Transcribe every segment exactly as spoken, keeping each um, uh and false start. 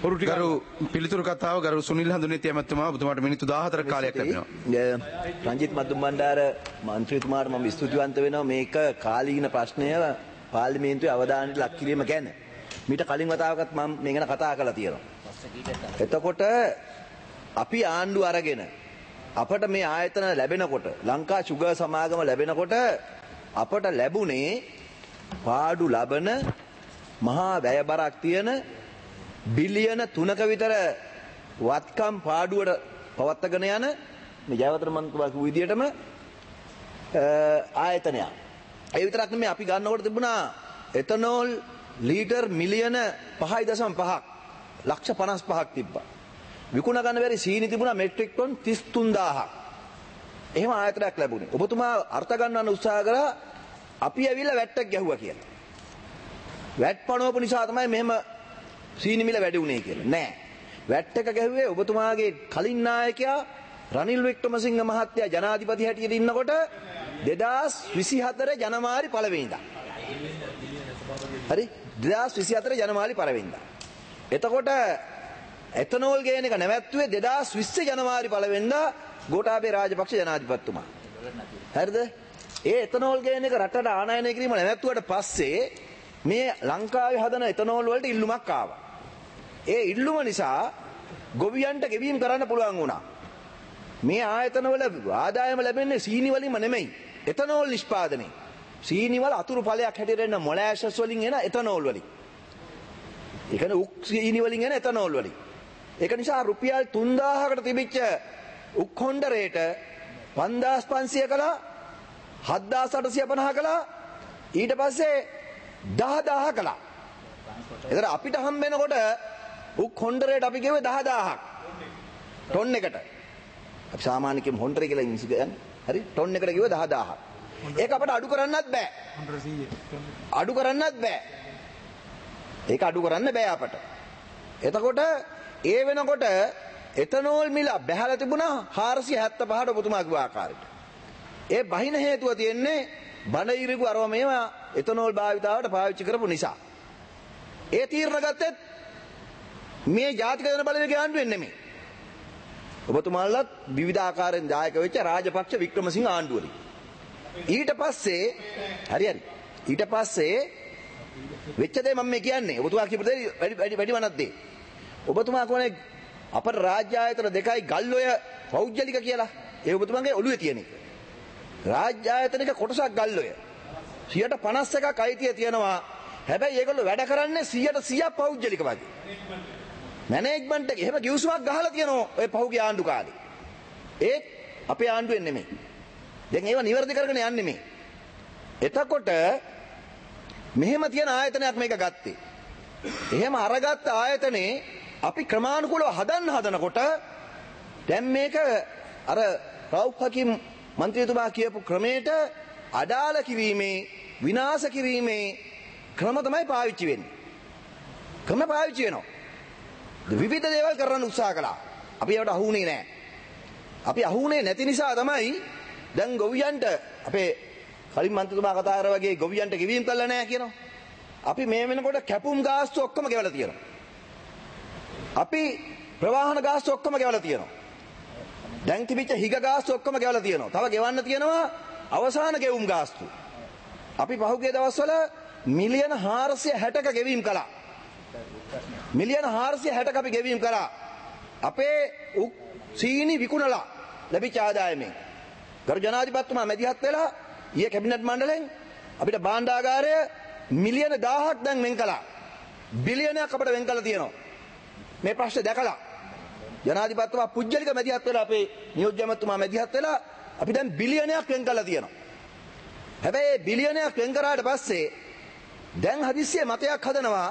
ගරු පිළිතුරු කතාව ගරු සුනිල් හඳුනේති ඇමතුමා ඔබතුමාට මිනිත්තු දාහතරක කාලයක් ලැබෙනවා. රංජිත් මදුම් බණ්ඩාර මන්ත්‍රීතුමාට මම ස්තුතිවන්ත වෙනවා මේක කාලීන ප්‍රශ්නය පාර්ලිමේන්තුවේ අවධානයට ලක් කිරීම ගැන. මීට කලින් වතාවකත් මම මේ ගැන කතා කරලා තියෙනවා. එතකොට අපි ආණ්ඩු අරගෙන අපට මේ ආයතන ලැබෙනකොට ලංකා ශුගර් සමාගම ලැබෙනකොට අපට ලැබුණේ පාඩු ලබන මහා වැයබරක් තියෙන බිලියන තුනක විතර වත්කම් පාඩුවට පවත්වාගෙන යන මේ ජයවර්ධන මන්ත්‍රීතුමා කිව්ව විදිහටම ආයතනයක්. ඒ විතරක් නෙමෙයි අපි ගන්නකොට තිබුණා එතනෝල් ලීටර් මිලියන පහයි දශම පහක් ලක්ෂ පනස් පහක් තිබ්බා. විකුණ ගන්න බැරි සීනි තිබුණා මෙට්‍රික් ටොන් තිස් තුන් දාහක්. එහෙම ආයතනයක් ලැබුණේ. ඔබතුමා අර්ථ ගන්නවන්න උත්සාහ කරා අපි ඇවිල්ලා වැට්ටක් ගැහුවා කියලා. වැට් පනවපු නිසා තමයි මෙහෙම සීනි මිල වැඩි වුණේ කියලා. නෑ. වැට් එක ගැහුවේ ඔබතුමාගේ කලින් නායකයා රනිල් වික්‍රමසිංහ මහත්තයා ජනාධිපති හැටියට ඉන්නකොට දෙදාස් විසිහතර ජනවාරි පළවෙනිදා. හරි? දෙදාස් විසිහතර ජනවාරි පළවෙනිදා. එතකොට එතනෝල් ගේන එක නැවැත්තුවේ දෙදාස් විස්ස ජනවාරි පළවෙනිදා ගෝඨාභය රාජපක්ෂ ජනාධිපතිතුමා. හරිද? ඒ එතනෝල් ගේන එක රටට ආනයනය කිරීම නැවැත්තුවට පස්සේ මේ ලංකාවේ හදන එතනෝල් වලට ඉල්ලුමක් ආවා. ඒ ඉල්ලුම නිසා ගොවියන්ට ගෙවීම් කරන්න පුළුවන් වුණා. මේ ආයතන වල ආදායම ලැබෙන්නේ සීනි වලින්ම නෙමෙයි. එතනෝල් නිෂ්පාදනයේ. සීනි වල අතුරු ඵලයක් හැටියට එන මොලෑෂස් වලින් එන එතනෝල් වලින්. ඒ කියන්නේ උක් සීනි වලින් එන එතනෝල් වලින්. ඒක නිසා රුපියල් තුන් දාහකට තිබිච්ච උක් හොන්ඩරේට පන්දාස් පන්සිය කළා, හත්දාස් අටසිය පනහ කළා, ඊට පස්සේ දහ දාහ කළා. එතන අපිට හම්බ වෙනකොට උක් හොන්ඩරේට අපි ගෙවුවේ දහ දාහක් ටොන් එකට. අපි සාමාන්‍ය කිව්ව හොන්ඩරේ කියලා ඉංග්‍රීසි කියන්නේ. හරි? ටොන් එකට ගෙවුවේ දහ දාහක්. ඒක අපිට අඩු කරන්නත් බෑ. අඩු කරන්නත් බෑ. ඒක අඩු කරන්න බෑ අපට. එතකොට ඒ වෙනකොට එතනෝල් මිල බැහැලා තිබුණා හාරසිය හැත්තෑ පහට ඔබතුමා කිව්ව ආකාරයට. ඒ බහින හේතුව තියෙන්නේ බණිරිගු අරව මේවා එතනෝල් භාවිතාවට පාවිච්චි කරපු නිසා. ඒ තීරණ ගත්තෙත් මේ ජාතික ජන බලවේගය ආණ්ඩුවෙන් නෙමෙයි. ඔබතුමාලත් විවිධ ආකාරයෙන් දායක වෙච්ච රාජපක්ෂ වික්‍රමසිංහ ආණ්ඩුවලින්. ඊට පස්සේ හරි හරි. ඊට පස්සේ වෙච්ච දේ මම මේ කියන්නේ. ඔබතුමා කියපු දේ වැඩි වැඩි වැඩි වනක් දේ. ඔබතුමා කියන්නේ අපේ රාජ්‍ය ආයතන දෙකයි ගල්ඔය පෞද්ගලික කියලා. ඒ ඔබතුමාගේ ඔළුවේ තියෙන එක. රාජ්‍ය ආයතනික කොටසක් ගල්ඔය. සියයට පනස් එකක් අයිතිය තියෙනවා. හැබැයි ඒගොල්ලෝ වැඩ කරන්නේ සියයට සීයක් පෞද්ගලික වගේ. මැනේජ්මන්ට් එක එහෙම ගිවිසුමක් ගහලා තියෙනවා ඔය පහුගිය ආණ්ඩු කාලේ. ඒත් අපේ ආණ්ඩුවෙන් නෙමෙයි. දැන් ඒවා නිවැරදි කරගෙන යන්නේ මේ. එතකොට මෙහෙම තියෙන ආයතනයක් මේක ගත්තේ. එහෙම අරගත්ත ආයතනේ අපි ක්‍රමානුකූලව හදන්න හදනකොට දැන් මේක අර රවුෆ් හකීම් මන්ත්‍රීතුමා කියපු ක්‍රමයට අඩාල කිරීමේ විනාශ කිරීමේ ක්‍රම තමයි පාවිච්චි වෙන්නේ. ක්‍රම පාවිච්චි වෙනවා. විවිධ දේවල් කරන්න උත්සාහ කළා. අපි ඒවට අහුුනේ නැහැ. අපි අහුුනේ නැති නිසා තමයි දැන් ගොවියන්ට අපේ කලින් මන්ත්‍රීතුමා කතා කරා වගේ ගොවියන්ට ගෙවීම් කළා නැහැ කියනවා. අපි මේ වෙනකොට කැපුම් ගාස්තු ඔක්කොම ගෙවලා තියෙනවා. අපි ප්‍රවාහන ගාස්තු ඔක්කොම ගෙවලා තියෙනවා. දැන් තිබිච්ච හිග ගාස්තු ඔක්කොම ගෙවලා තියෙනවා. තව ගෙවන්න තියෙනවා අවසාන ගෙවුම් ගාස්තු. අපි පහුගිය දවස්වල මිලියන හාරසිය හැටක ගෙවීම් කළා. මිලියන හාරසිය හැටක අපි ගෙවීම් කළා. අපේ උක් සීනි විකුණලා ලැබිච්ච ආදායමෙන්. ගරු ජනාධිපතිතුමා මැදිහත් වෙලා ඊයේ කැබිනට් මණ්ඩලයෙන් අපිට භාණ්ඩාගාරය මිලියන දහයක් දැන් වෙන් කළා. බිලියනයක් අපිට වෙන් කළා තියෙනවා. මේ ප්‍රශ්නේ දැකලා ජනාධිපතිතුමා පුජ්‍යලික මැදිහත් වෙලා අපේ නියෝජ්‍ය ඇමතුමා මැදිහත් වෙලා අපි දැන් බිලියනයක් වෙන් කළා තියෙනවා. හැබැයි බිලියනයක් වෙන් කරාට පස්සේ දැන් හදිස්සියේ මතයක් හදනවා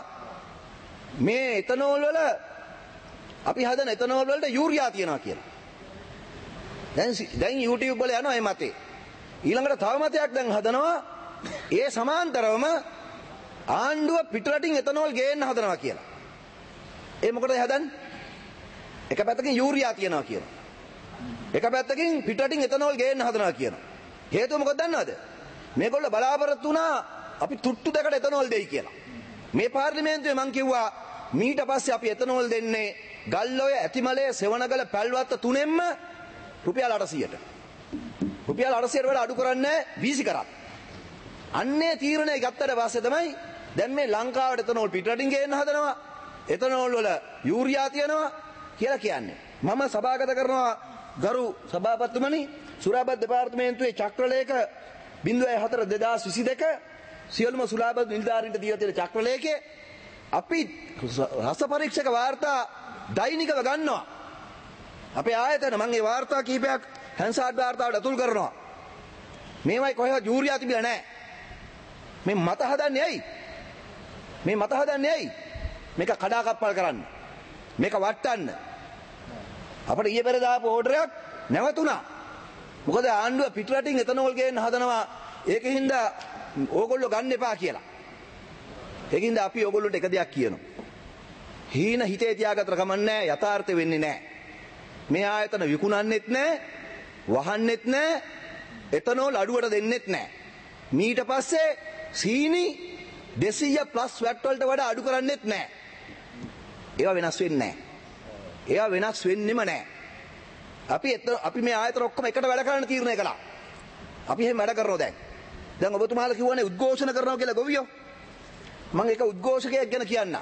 මේ එතනෝල් වල අපි හදන එතනෝල් වලට යූරියා තියනවා කියලා. දැන් දැන් YouTube වල යනවා මේ මතේ. ඊළඟට තව මතයක් දැන් හදනවා ඒ සමාන්තරවම ආණ්ඩුව පිටරටින් එතනෝල් ගේන්න හදනවා කියලා. ඒ මොකටද හදන්නේ? එක පැත්තකින් යූරියා තියනවා කියනවා. එක පැත්තකින් පිටරටින් එතනෝල් ගේන්න හදනවා කියනවා. හේතුව මොකක්ද දන්නවද? මේගොල්ලෝ බලාපොරොත්තු වුණා අපි තුට්ටු දෙකට එතනෝල් දෙයි කියලා. මේ පාර්ලිමේන්තුවේ මං කිව්වා මීට පස්සේ අපි එතනෝල් දෙන්නේ ගල්ඔය ඇතිමලේ සෙවණගල පැල්වත්ත තුනෙන්ම රුපියල් අටසියයට. රුපියල් අටසියයට වඩා අඩු කරන්නේ වීසි කරත්. අන්නේ තීරණය ගත්තට පස්සේ තමයි දැන් මේ ලංකාවට එතනෝල් පිටරටින් ගේන්න හදනවා. එතනෝල් වල යූරියා තියනවා කියලා කියන්නේ. මම සභාගත කරනවා ගරු සභාපතිතුමනි සුරාබත් දෙපාර්තමේන්තුවේ චක්‍රලේඛ බිංදුව හතර දෙදාස් විසි දෙක සියලුම සුරාබත් නිලධාරීන්ට දීලා තියෙන චක්‍රලේඛයේ අපි රස පරීක්ෂක වාර්තා දෛනිකව ගන්නවා. අපේ ආයතන මම මේ වාර්තා කීපයක් හැන්සාඩ් වාර්තාවට අතුල් කරනවා. මේවයි කොහෙවත් යූරියා තිබිලා නැහැ. මේ මත හදන්නේ ඇයි? මේ මත හදන්නේ ඇයි? මේක කඩා කප්පල් කරන්න. මේක වට්ටන්න. අපිට ඊයේ පෙර දාපු ඕඩරයක් නැවතුණා. මොකද ආණ්ඩුව පිටරටින් එතනෝල් ගේන්න හදනවා. ඒකින්ද ඕගොල්ලෝ ගන්න එපා කියලා. ඒකින්ද අපි ඕගොල්ලොන්ට එක දෙයක් කියනවා. හීන හිතේ තියාගත්තට කමන්නේ යථාර්ථය වෙන්නේ නැහැ. මේ ආයතන විකුණන්නෙත් නැහැ, වහන්නෙත් නැහැ, එතනෝල් අඩුවට දෙන්නෙත් නැහැ. මීට පස්සේ සීනි දෙසීය ප්ලස් වැට් වලට වඩා අඩු කරන්නෙත් නැහැ. ඒවා වෙනස් වෙන්නේ නැහැ. ඒවා වෙනස් වෙන්නෙම නැහැ. අපි අපි මේ ආයතන ඔක්කොම එකට වැඩ කරන්න තීරණය කළා. අපි එහෙම වැඩ කරනවා දැන්. දැන් ඔබතුමාලා කිව්වනේ උද්ඝෝෂණ කරනවා කියලා ගොවියෝ. මම ඒක උද්ඝෝෂකයෙක් ගැන කියන්න.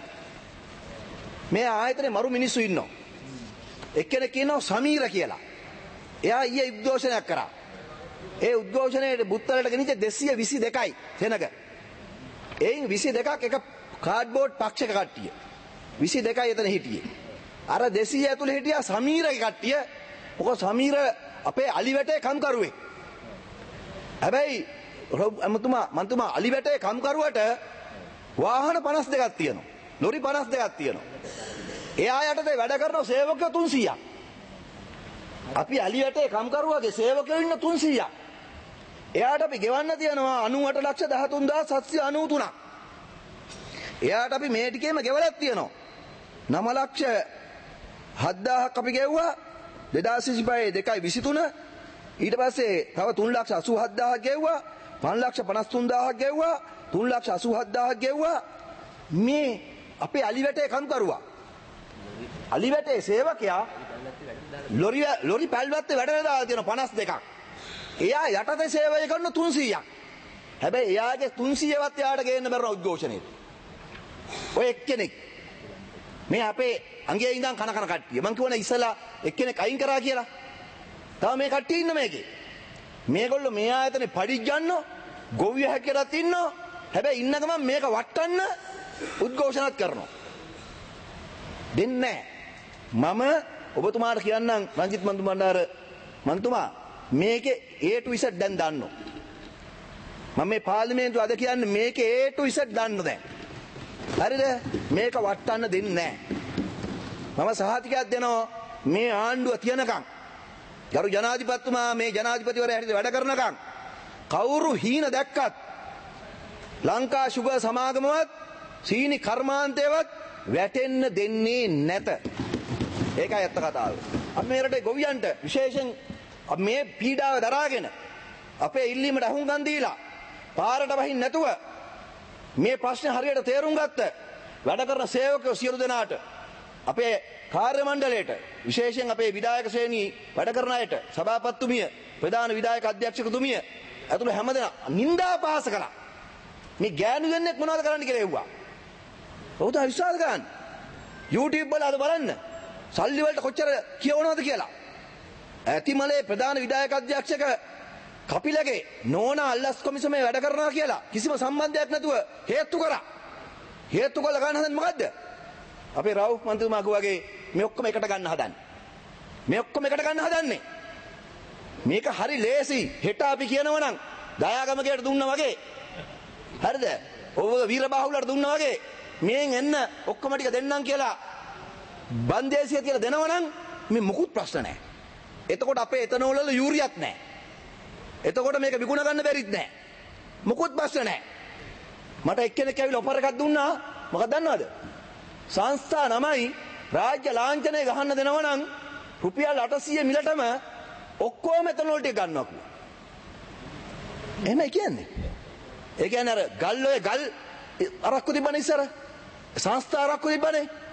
මේ ආයතනේ මරු මිනිස්සු ඉන්නවා. එක්කෙනෙක් කියනවා සමීර කියලා. එයා ඊයේ උද්ඝෝෂණයක් කරා. ඒ උද්ඝෝෂණයේ බුත්තලට ගෙනිච්ච දෙසිය විසි දෙකයි සෙනග. එයින් විසි දෙකක් එක කාඩ්බෝඩ් පක්ෂක කට්ටිය. විසි දෙකයි එතන හිටියේ. අර දෙසිය ඇතුලේ හිටියා සමීරගේ කට්ටිය. මොකද සමීර අපේ අලිවැටේ කම්කරුවෙක්. හැබැයි මන්තුමා මන්තුමා අලිවැටේ කම්කරුවට වාහන පනස් දෙකක් තියෙනවා. ලොරි පනස් දෙකක් තියෙනවා. එයා යටතේ වැඩ කරන සේවකයෝ තුන්සීයක්. අපි අලිවැටේ කම්කරුවගේ සේවකයෝ ඉන්න තුන්සීයක්. එයාට අපි ගෙවන්න තියෙනවා අනූඅට ලක්ෂ දහතුන් හදාස් හත්සිය අනූ තුනක්. එයාට අපි මේ ටිකේම ගෙවලක් තියෙනවා. නව ලක්ෂ හත්දාහක් අපි ගෙව්වා දෙදාස් විසිපහේ දෙකයි විසිතුන. ඊට පස්සේ තව තුන් ලක්ෂ අසූ හත්දාහක් ගෙව්වා. පන්ස් ලක්ෂ පනස් තුන් දාහක් ගෙව්වා. තුන් ලක්ෂ අසූ හත්දාහක් ගෙව්වා. මේ අපේ අලිවැටේ කම්කරුවා. අලිවැටේ සේවකයා ලොරි ලොරි පැල්වත්තේ වැඩ දාලා තියෙන පනස් දෙකක්. එයා යටතේ සේවය කරන තුන්සීයක්. හැබැයි එයාගේ තුන්සීයවත් එයාට ගේන්න බැරන උද්ඝෝෂණයට. ඔය එක්කෙනෙක් මේ අපේ අංගයේ ඉඳන් කන කන කට්ටිය. මං කියවනේ ඉස්සලා එක්කෙනෙක් අයින් කරා කියලා. තව මේ කට්ටිය ඉන්න මේකේ. මේගොල්ලෝ මේ ආයතනේ පඩිජ්ජන්නෝ ගොවිය හැකරත් ඉන්නෝ. හැබැයි ඉන්න ගමන් මේක වට්ටන්න උද්ඝෝෂණත් කරනවා. දෙන්නේ මම ඔබතුමාට කියන්නම් රංජිත් මන්තු බණ්ඩාර මන්තුමා මේකේ A to Z දැන් දන්නෝ. මම මේ පාර්ලිමේන්තුව අද කියන්නේ මේකේ A to Z දන්නෝ දැන්. හරිද? මේක වට්ටන්න දෙන්නේ නැහැ. මම සහතිකයක් දෙනවා මේ ආණ්ඩුව තියනකම් ගරු ජනාධිපතිතුමා මේ ජනාධිපතිවරයා හැටියට වැඩ කරනකම් කවුරු හීන දැක්කත් ලංකා ශුගර් සමාගමවත් සීනි කර්මාන්තයවත් වැටෙන්න දෙන්නේ නැත. ඒකයි ඇත්ත කතාව. අපි මේ රටේ ගොවියන්ට විශේෂයෙන් මේ පීඩාව දරාගෙන අපේ ඉල්ලීමට අහුම්කම් දීලා පාරට වහින්න නැතුව මේ ප්‍රශ්නේ හරියට තේරුම් ගත්ත වැඩ කරන සේවකයෝ සියලු දෙනාට අපේ කාර්ය මණ්ඩලයට විශේෂයෙන් අපේ විධායක ශ්‍රේණී වැඩ කරන අයට සභාපතිතුමිය ප්‍රධාන විධායක අධ්‍යක්ෂකතුමිය ඇතුළු හැමදෙනා නින්දා පහස කළා. මේ ගෑනු දෙන්නෙක් මොනවද කරන්න කියලා එව්වා. ඔව්ද විශ්වාස ගන්න. YouTube වල අද බලන්න. සල්ලි වලට කොච්චර කියවනවද කියලා. ඇතිමලේ ප්‍රධාන විධායක අධ්‍යක්ෂක කපිලගේ නෝනා අල්ලස් කොමිසමේ වැඩ කරනවා කියලා කිසිම සම්බන්ධයක් නැතුව හේතු කරා. හේතු කළ ගන්න හදන්නේ මොකද්ද? අපේ රවුෆ් මන්ත්‍රීතුමා වගේ මේ ඔක්කොම එකට ගන්න හදන්නේ. මේ ඔක්කොම එකට ගන්න හදන්නේ. මේක හරි ලේසි. හෙට අපි කියනවා නම් දයාගමකයට දුන්නා වගේ. හරිද? ඔව් වීරබාහුලට දුන්නා වගේ. මෙන් එන්න ඔක්කොම ටික දෙන්නම් කියලා බන්දේසිය තියලා දෙනවනම් මේ මොකුත් ප්‍රශ්න නැහැ. එතකොට අපේ එතනෝල් වල යූරියක් නැහැ. එතකොට මේක විකුණ ගන්න බැරිත් නැහැ. මොකුත් ප්‍රශ්න නැහැ. මට එක්කෙනෙක් ඇවිල්ලා ඔෆර් එකක් දුන්නා. මොකක්ද දන්නවද? සංස්ථා නමයි රාජ්‍ය ලාංඡනය ගහන්න දෙනවනම් රුපියල් අටසිය මිලටම ඔක්කොම එතනෝල් ටික ගන්නවා කිව්වා. එහෙමයි කියන්නේ. ඒ කියන්නේ අර ගල් ඔය ගල් අරක්කු තිබ්බනේ ඉස්සර. සංස්ථා අරක්කු තිබ්බනේ.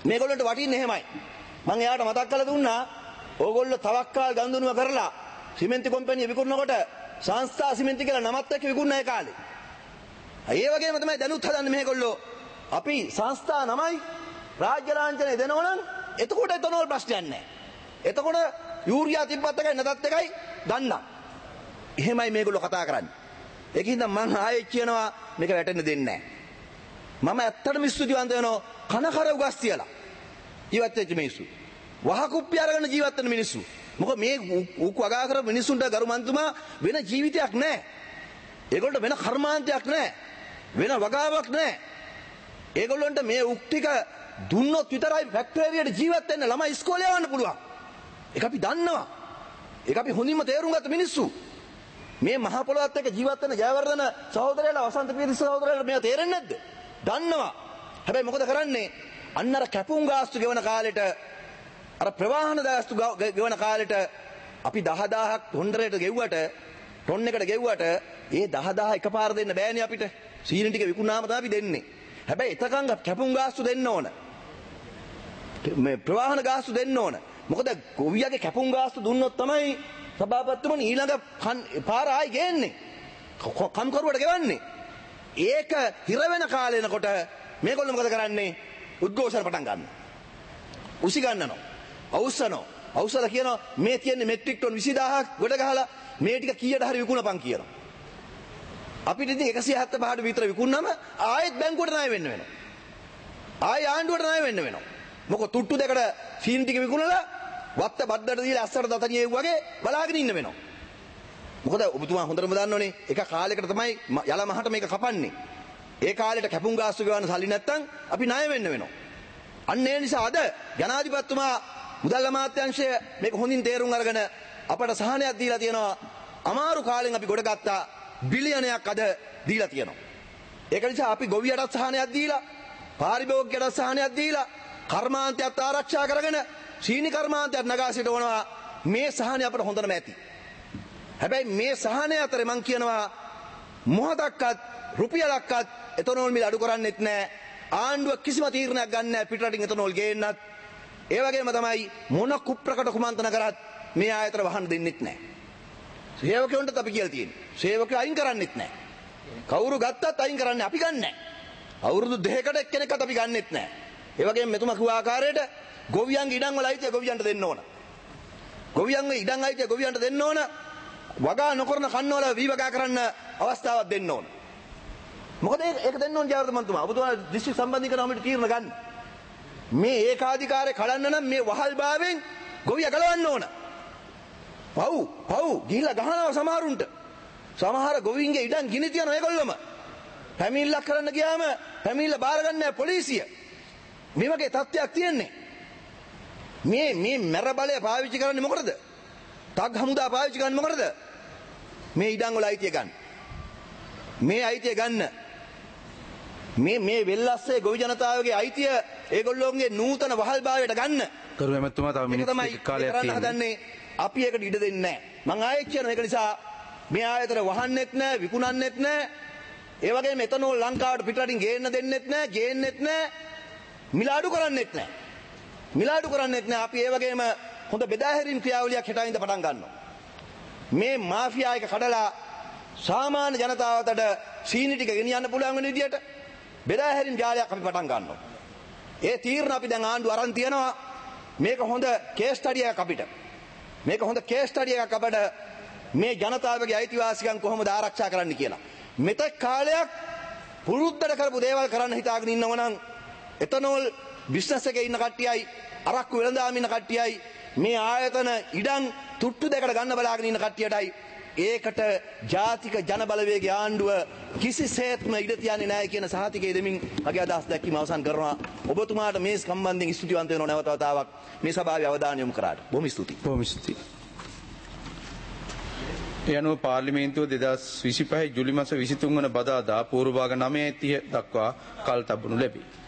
මේගොල්ලන්ට වටින්නේ එහෙමයි. මම එයාට මතක් කරලා දුන්නා ඕගොල්ලෝ තවක්කාල් ගන්දුනුව කරලා සිමෙන්ති කොම්පැනි විකුණනකොට සංස්ථා සිමෙන්ති කියලා නමත් එක්ක විකුණන ඒ කාලේ. ඒ වගේම තමයි දැනුත් හදන්නේ මේගොල්ලෝ. අපි සංස්ථා නමයි රාජ්‍ය ලාංඡනය දෙනවනම් එතකොට එතනවල ප්‍රශ්නයක් නැහැ. එතකොට යූරියා තිබ්බත් එකයි නැතත් එකයි ගන්න. එහෙමයි මේගොල්ලෝ කතා කරන්නේ. ඒකින්ද මම ආයෙත් කියනවා මේක වැටෙන්න දෙන්නේ නැහැ. මම ඇත්තටම ස්තුතිවන්ත වෙනවා කන කර උගස් තියලා. ජීවත් වෙච්ච මිනිස්සු. වහ කුප්පි අරගෙන ජීවත් වෙන මිනිස්සු. මොකද මේ උක් වගා කර මිනිස්සුන්ට ගරු මන්තුමා වෙන ජීවිතයක් නැහැ. ඒගොල්ලන්ට වෙන කර්මාන්තයක් නැහැ. වෙන වගාවක් නැහැ. ඒගොල්ලන්ට මේ උක් ටික දුන්නොත් විතරයි ෆැක්ටරියට ජීවත් වෙන්න ළමයි ඉස්කෝලේ යවන්න පුළුවන්. ඒක අපි දන්නවා. ඒක අපි හොඳින්ම තේරුම් ගත්ත මිනිස්සු. මේ මහ පොළොවත් එක්ක ජීවත් වෙන ජයවර්ධන සහෝදරයලා වසන්ත පිරිස සහෝදරයලා මේවා තේරෙන්නේ නැද්ද? දන්නවා. හැබැයි මොකද කරන්නේ? අන්න අර කැපුම් ගාස්තු ගෙවන කාලෙට අර ප්‍රවාහන ගාස්තු ගෙවන කාලෙට අපි දහදාහක් ටොන්ඩරයට ගෙව්වට ටොන් එකට ගෙව්වට ඒ දහදාහ එකපාර දෙන්න බෑනේ අපිට. සීනි ටික විකුණාම තමයි අපි දෙන්නේ. හැබැයි එතකන් කැපුම් ගාස්තු දෙන්න ඕන. මේ ප්‍රවාහන ගාස්තු දෙන්න ඕන. මොකද ගොවියගේ කැපුම් ගාස්තු දුන්නොත් තමයි සභාපතිතුමනි ඊළඟ පාර ආයි ගේන්නේ. කම්කරුවට ගෙවන්නේ. ඒක හිර වෙන කාලේ එනකොට මේගොල්ලෝ මොකද කරන්නේ? උද්ඝෝෂණ පටන් ගන්නවා. උසි ගන්නනවා. අවුස්සනවා. අවුස්සලා කියනවා මේ තියෙන්නේ මෙට්‍රික් ටොන් විසිදාහක් ගොඩ ගහලා මේ ටික කීයට හරි විකුණපන් කියනවා. අපිට ඉතින් එකසිය හැත්තෑ පහට විතර විකුණනම ආයෙත් බැංකුවට ණය වෙන්න වෙනවා. ආයෙ ආණ්ඩුවට ණය වෙන්න වෙනවා. මොකද තුට්ටු දෙකට සීනි ටික විකුණලා වත්ත බද්දට දීලා අස්සට දතනියේ වගේ බලාගෙන ඉන්න වෙනවා. මොකද ඔබතුමා හොඳටම දන්නෝනේ එක කාලයකට තමයි යල මහට මේක කපන්නේ. ඒ කාලෙට කැපුම් ගාස්තු ගෙවන්න සල්ලි නැත්තම් අපි ණය වෙන්න වෙනවා. අන්න ඒ නිසා අද ජනාධිපතිතුමා මුදල් අමාත්‍යාංශය මේක හොඳින් තේරුම් අරගෙන අපට සහනයක් දීලා තියෙනවා. අමාරු කාලෙන් අපි ගොඩ ගත්තා බිලියනයක් අද දීලා තියෙනවා. ඒක නිසා අපි ගොවියටත් සහනයක් දීලා පාරිභෝගිකයටත් සහනයක් දීලා කර්මාන්තයත් ආරක්ෂා කරගෙන සීනි කර්මාන්තයත් නගා සිටවනවා. මේ සහනය අපට හොඳටම ඇති. හැබැයි මේ සහනය අතරේ මම කියනවා මොහොතක්වත් රුපියලක්වත් එතනෝල් මිල අඩු කරන්නෙත් නැහැ. ආණ්ඩුව කිසිම තීරණයක් ගන්න නැහැ පිටරටින් එතනෝල් ගේන්නත්. ඒ වගේම තමයි මොන කුප්‍රකට කුමන්ත්‍රණ කරත් මේ ආයතන වහන්න දෙන්නෙත් නැහැ. සේවකයන්ටත් අපි කියලා තියෙන්නේ. සේවකයෝ අයින් කරන්නෙත් නැහැ. කවුරු ගත්තත් අයින් කරන්නේ අපි ගන්න නැහැ. අවුරුදු දෙකකට එක්කෙනෙක්වත් අපි ගන්නෙත් නැහැ. ඒ වගේම මෙතුමා කිව්ව ආකාරයට ගොවියන්ගේ ඉඩම් වල අයිතිය ගොවියන්ට දෙන්න ඕන. ගොවියන්ගේ ඉඩම් අයිතිය ගොවියන්ට දෙන්න ඕන. වගා නොකරන කන්නවල වී වගා කරන්න අවස්ථාවක් දෙන්න ඕන. මොකද ඒක දෙන්න ඕන ජයවර්ධන මන්තුමා. ඔබතුමා දිස්ත්‍රික් සම්බන්ධීකරණ කමිටුවට තීරණ ගන්න. මේ ඒකාධිකාරය කඩන්න නම් මේ වහල් භාවයෙන් ගොවියා ගලවන්න ඕන. පව් පව් ගිහිල්ලා ගහනවා සමහරුන්ට. සමහර ගොවීන්ගේ ඉඩම් ගිනි තියනවා ඒගොල්ලොම. පැමිණිල්ලක් කරන්න ගියාම පැමිණිල්ල බාර ගන්න නැහැ පොලිසිය. මේ වගේ තත්ත්වයක් තියෙන්නේ. මේ මේ මැර බලය පාවිච්චි කරන්නේ මොකටද? තග් හමුදා පාවිච්චි කරන්නේ මොකටද? මේ ඉඩම් වල අයිතිය ගන්න. මේ අයිතිය ගන්න. මේ මේ වෙල්ලස්සේ ගොවි ජනතාවගේ අයිතිය ඒගොල්ලෝගේ නූතන වහල්භාවයට ගන්න. කරු එමෙතුමා තව මිනිත්තු දෙකක් කාලයක් තියෙනවා. අපි ඒකට ඉඩ දෙන්නේ නැහැ. මම ආයෙත් කියනවා ඒක නිසා මේ ආයතන වහන්නෙත් නැහැ, විකුණන්නෙත් නැහැ. ඒ වගේම එතනෝල් ලංකාවට පිටරටින් ගේන්න දෙන්නෙත් නැහැ, ගේන්නෙත් නැහැ. මිල අඩු කරන්නෙත් නැහැ. මිල අඩු කරන්නෙත් නැහැ. අපි ඒ වගේම හොඳ බෙදා හැරීම් ක්‍රියාවලියක් හෙටින්ද පටන් ගන්නවා. මේ මාෆියා එක කඩලා සාමාන්‍ය ජනතාවට සීනි ටික ගෙනියන්න පුළුවන් වෙන විදියට බෙදා හැරීම් ජාලයක් අපි පටන් ගන්නවා. ඒ තීරණ අපි දැන් ආණ්ඩුව අරන් තියනවා. මේක හොඳ කේස් ස්ටඩි එකක් අපිට. මේක හොඳ කේස් ස්ටඩි එකක් අපිට මේ ජනතාවගේ අයිතිවාසිකම් කොහොමද ආරක්ෂා කරන්න කියලා. මෙතෙක් කාලයක් පුරුද්දට කරපු දේවල් කරන්න හිතාගෙන ඉන්නව නම් එතනෝල් බිස්නස් එකේ ඉන්න කට්ටියයි අරක්කු වෙළඳාම ඉන්න කට්ටියයි මේ ආයතන ඉඩම් තුට්ටු දෙකට ගන්න බලාගෙන ඉන්න කට්ටියටයි ඒකට ජාතික ජන බලවේගයේ ආණ්ඩුව කිසිසේත්ම ඉඩ තියන්නේ නැහැ කියන සහතිකය දෙමින් මගේ අදහස් දැක්වීම අවසන් කරනවා. ඔබතුමාට මේ සම්බන්ධයෙන් ස්තුතිවන්ත වෙනවා නැවත වතාවක් මේ සභාවේ අවධානය යොමු කරාට. බොහොම ස්තුතියි. බොහොම ස්තුතියි. ඒ අනුව පාර්ලිමේන්තුව දෙදහස් විසිපහ ජූලි මාස විසිතුන් වන බදාදා පූර්ව භාග නවය තිහ දක්වා කල් තබනු ලැබේ.